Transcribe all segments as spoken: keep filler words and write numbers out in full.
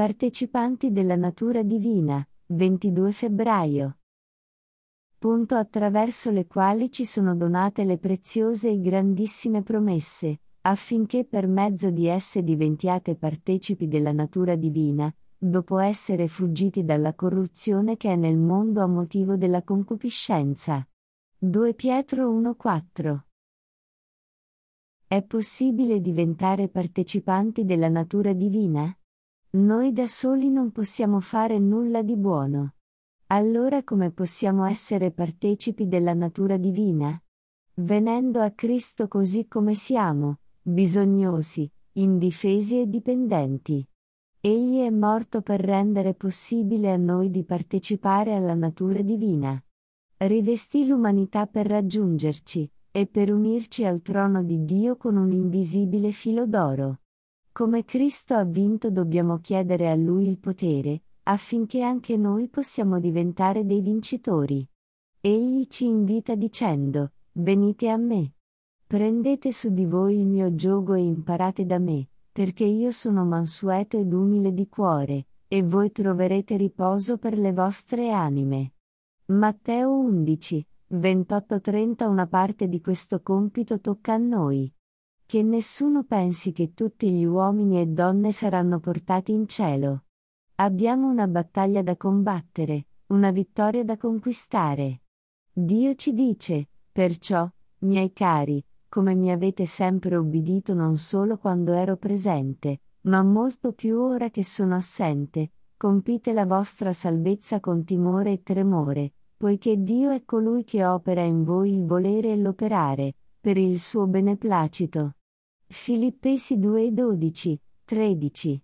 Partecipanti della natura divina, ventidue febbraio. Punto attraverso le quali ci sono donate le preziose e grandissime promesse, affinché per mezzo di esse diventiate partecipi della natura divina, dopo essere fuggiti dalla corruzione che è nel mondo a motivo della concupiscenza. due Pietro uno quattro. È possibile diventare partecipanti della natura divina? Noi da soli non possiamo fare nulla di buono. Allora come possiamo essere partecipi della natura divina? Venendo a Cristo così come siamo, bisognosi, indifesi e dipendenti. Egli è morto per rendere possibile a noi di partecipare alla natura divina. Rivestì l'umanità per raggiungerci, e per unirci al trono di Dio con un invisibile filo d'oro. Come Cristo ha vinto dobbiamo chiedere a Lui il potere, affinché anche noi possiamo diventare dei vincitori. Egli ci invita dicendo: venite a me. Prendete su di voi il mio giogo e imparate da me, perché io sono mansueto ed umile di cuore, e voi troverete riposo per le vostre anime. Matteo undici, ventotto trenta. Una parte di questo compito tocca a noi. Che nessuno pensi che tutti gli uomini e donne saranno portati in cielo. Abbiamo una battaglia da combattere, una vittoria da conquistare. Dio ci dice, perciò, miei cari, come mi avete sempre obbedito non solo quando ero presente, ma molto più ora che sono assente, compite la vostra salvezza con timore e tremore, poiché Dio è colui che opera in voi il volere e l'operare, per il suo beneplacito. Filippesi due dodici tredici.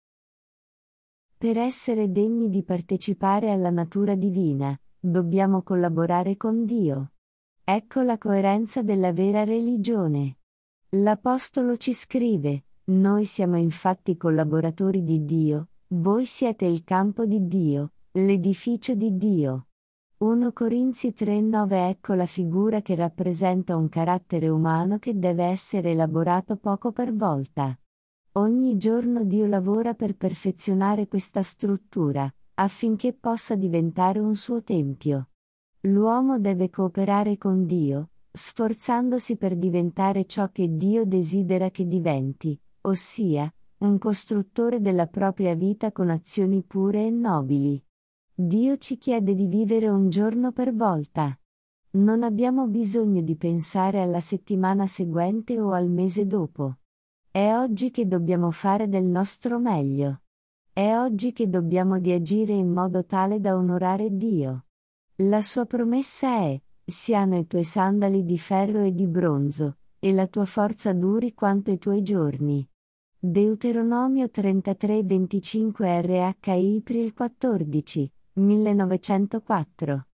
Per essere degni di partecipare alla natura divina, dobbiamo collaborare con Dio. Ecco la coerenza della vera religione. L'Apostolo ci scrive: noi siamo infatti collaboratori di Dio, voi siete il campo di Dio, l'edificio di Dio. primo Corinzi tre nove. Ecco la figura che rappresenta un carattere umano che deve essere elaborato poco per volta. Ogni giorno Dio lavora per perfezionare questa struttura, affinché possa diventare un suo tempio. L'uomo deve cooperare con Dio, sforzandosi per diventare ciò che Dio desidera che diventi, ossia, un costruttore della propria vita con azioni pure e nobili. Dio ci chiede di vivere un giorno per volta. Non abbiamo bisogno di pensare alla settimana seguente o al mese dopo. È oggi che dobbiamo fare del nostro meglio. È oggi che dobbiamo di agire in modo tale da onorare Dio. La sua promessa è: siano i tuoi sandali di ferro e di bronzo, e la tua forza duri quanto i tuoi giorni. Deuteronomio trentatré venticinque R H I April quattordici, millenovecentoquattro.